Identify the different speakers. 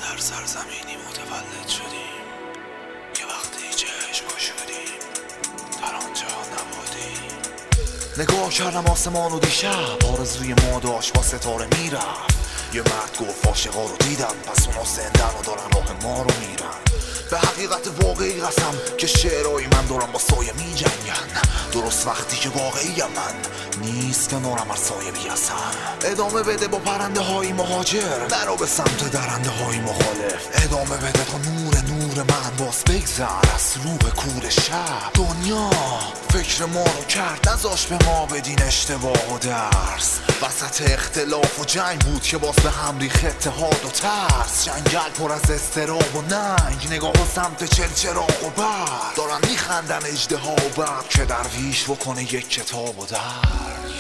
Speaker 1: در سرزمینی متولد شدیم که وقتی چشم گشودیم در آنجا نبودیم. نگاه کردم آسمان و دیشب آرزوی ما داشت با ستاره میرفت. یه مرد گفت عاشقا رو دیدم، پس اونا زندن و دارن راه ما رو میرن. به حقیقت واقعی قسم که شعرهای من دارم با سایه می جنگن. درست وقتی که واقعی من نیست کنارم هر سایه بیاسم. ادامه بده با پرنده های مهاجر، نرو به سمت درنده های مخالف. ادامه بده تا نور من باز بگذر از رو به کور شب. دنیا فکر ما رو کرد، نذاش به ما بدین اشتباه و درس. وسط اختلاف و جنگ بود که باز به هم ریخت اتحاد و ترس. جنگل پر از استراب و ننگ، نگاه و سمت چلچراغ و برق. دارن میخندن اژدها و برق که درویش بکنه یک کتاب و درک.